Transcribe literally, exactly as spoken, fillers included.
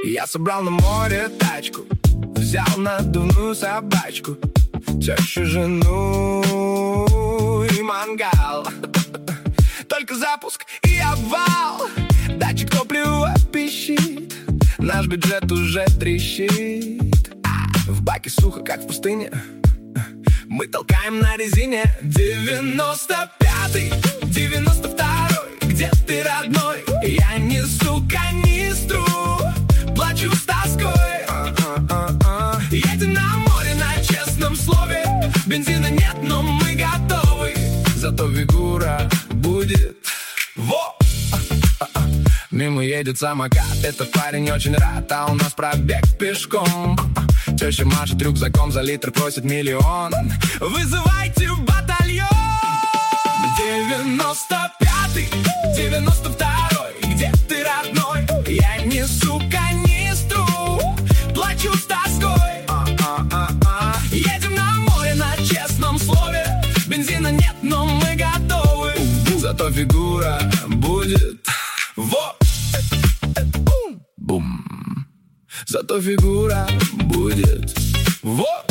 Я собрал на море тачку, взял надувную собачку, тещу, жену и мангал. Только запуск и обвал, датчик топлива пищит, наш бюджет уже трещит. В баке сухо, как в пустыне, мы толкаем на резине. Девяносто пятый, девяносто второй, где ты, родной? Я несу канистру, плачу с тоской. Едем на море на честном слове, бензина нет, но мы готовы. Зато фигура будет. Во! Мимо едет самокат, этот парень очень рад, а у нас пробег пешком. Теща машет рюкзаком, за литр просит миллион. Вызывайте батальон! Девяносто пятый, девяносто второй, где ты, родной? Я несу канистру, плачу с тоской. Едем на море на честном слове, бензина нет, но мы готовы. Зато фигура будет. Во! Бум! Зато фигура будет. Во!